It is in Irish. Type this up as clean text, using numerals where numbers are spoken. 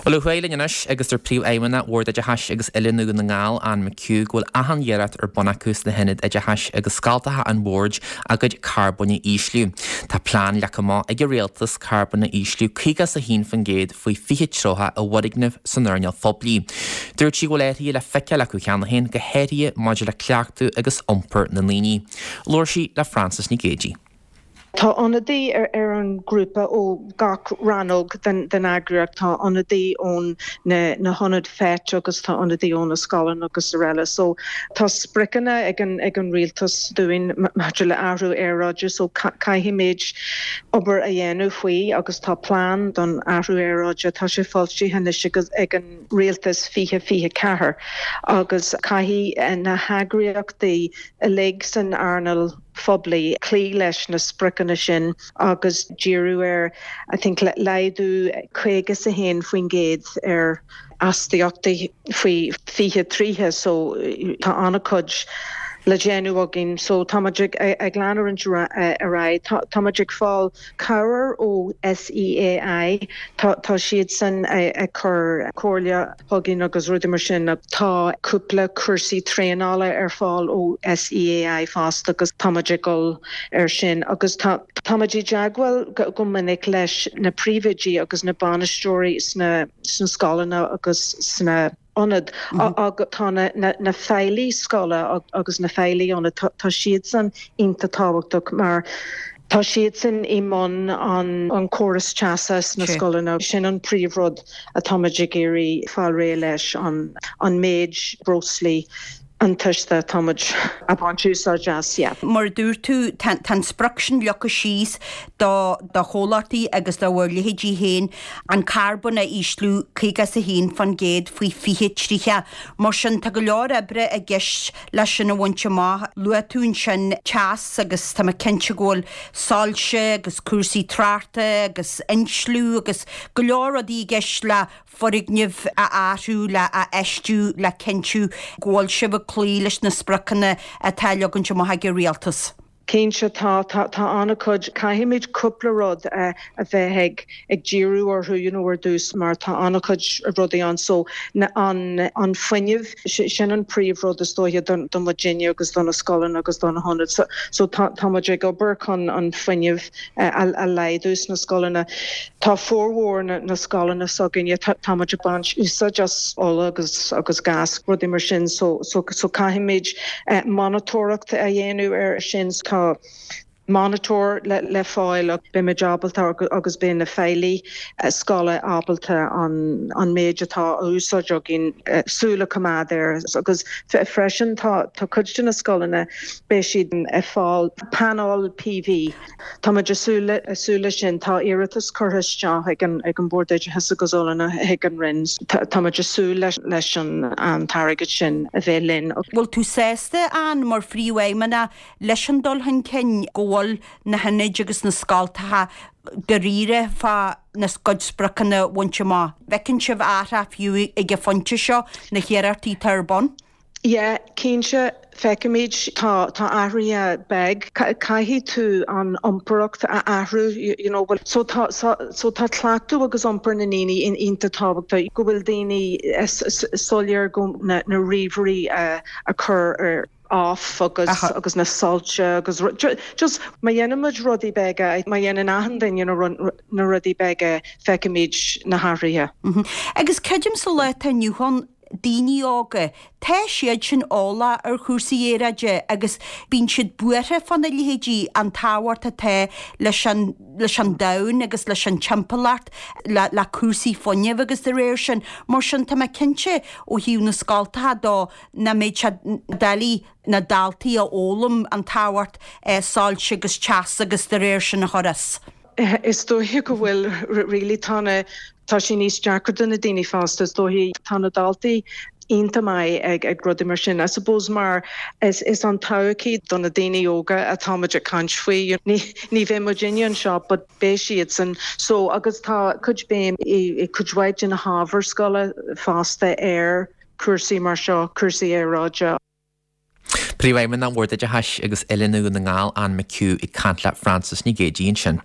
Well, Huailenis agus príomh éimena bhór de heis agus ilinú na ngáil an McCú ghfuil ahanhéad ar bonacús na hinid a heis agus scaltatha an bhórd agad carbonna ísliú. Tá plán lecha ag réaltas carbonna ísliú chuigas a hín fan géad faoi fiche trotha a bhhadignamh san Urneal Phoblí. Dúirt sí go léirí le feice le chuchéanna hen go héirí maidir le cleachtú agus iompar na líní. Lóir sí le Francis ní Géidí. Tá anadí an grúpa ó gach rannog den agriach tá anadí ón na honad feit agus tá anadí ón na scalan agus réile. So tá spricana ag an rialtas dúin maidir le ahrú éráide so caiimiid obair a dhéanú faoi agus tá plán don ahrú éráide tá sé fáiltí henne agus ag an rialtas fiche cahar agus caihí na hagriachtaí a lig san Arnal Phoblí clí leis na spricana sin agus díú I think leidú chuigas a hen faoin géad astaíochtaí faoi fiche tríthe so tá anna cuid le déanú agin so táimeadh ag leanar an ará táimeadh fáil cabhar ó SEAI tá siad san a chur cóirle thugin agus ruidir mar sin tá cúpla cursaí tréanála fáil ó SEAI fásta agus táimeadh gol sin agus táimeadh deaghfuil go minic leis na príomhaidí agus na banaisteoirí sna scálanna agus sna onad tá na feilí scala agus na feilí anna tá siad san ionta táhachtach mar tá siad san imón an choras teasas na scolanna sin an príomhrod a táimeadh géirí fáil ré leis an méid broslí an tuiste táimeadh a bhaintúsá jazz, yeah. Mar dúir tú tan spruction lecha síos do hólartaí agus do bhfuirlahéidí héin an carbonna íslú chuigas a héin fan géad faoi fiche tríthe. Mar sin tá go leor ebre a gceist leis sin a bhainte má luatún sin teas agus tá cinnte ggóil sáilse agus cuasaí tráta agus inslú agus go leor a dí gceist le forigneamh a áhrú le a eistú le cinntiú ggóil sibh clí leis na spracana a tailegann se maithe go rialtas. Céinse tá anna cuid caiimiid cúpla rud a bheith ag díú orthú ar dús mar tá anna chuid rudaí an so an foiineh sin an príomhrud is dóthe don Virginia agus don na scolan agus don na honad so táimeadh go burchan an foiineh a leidús na scolanna tá fórhór na scolanna soginne táimeadh bans úsa just óla agus gas rudaí mar sin so caiimiid monitóracht a dhéanú sin monitor le fáil be me jabalta agus ben na feilí scala ábalta an méid atá úsáideach gin súla cumá there agus freisin tá cuidean na scolanna be siad a fáil panel PV tá maidir súla sin tá iiritas chuthaiste ag an bordéide hesa gosolana ag an rins tá maidir súla leis an targad sin a bheith linn. Bhfuil tú sésta an mar fríomhéimena leis an dul hen cin ggóil na hinid agus na scaltatha go riire fá na scoidspracana bhainte má. Bhecinn sibh ára fiú ag a fonte seo na chéartaí tarbon? Yeah, cínse feicimiid tá áhrí beg caihí tú an omparacht a ahrú so tá tlachtú agus ompar na níní in ionta tábhachta go bhfuil daoine solir go na riomhairí a chur off agus na salte agus just ma dhéanamid rudí bega ma dhéanaan ahan dain na rudí bega feicimiid na háirithe. Agus ceidim sa le tá nniuhan daoine ága tá siad sin ála ar chúrsaí éiraide agus bíonn siad buaire fan na lihéidí an táhairta tá leis an dain agus leis an timpplaart le chúrsaí foiineh agus de réir sin mar sin tá cinnte ó hiú na scaltatha dó na méid se dalí na daltaí a ólam an táhairt sáilte agus teas agus de réir sin na choras. Is dóthe go bhfuil rilí tá sin níos deacar duna daoine fástas dóthaí tána daltaí ionta mai ag rudaí mar sin. I suppose mar is an táhaí donna daoine óga a táimeadh cant faoi ní bheith Virginia an seo, but bé siad san so agus tá cuid béim I cuidhhaid in na Harvard scola fásta cuasaí mar seo cuasaí éráide. Príomhhéimeanna bhór de heis agus ilinú na ngáil an McCú I cantla Francis ní Géidí sin.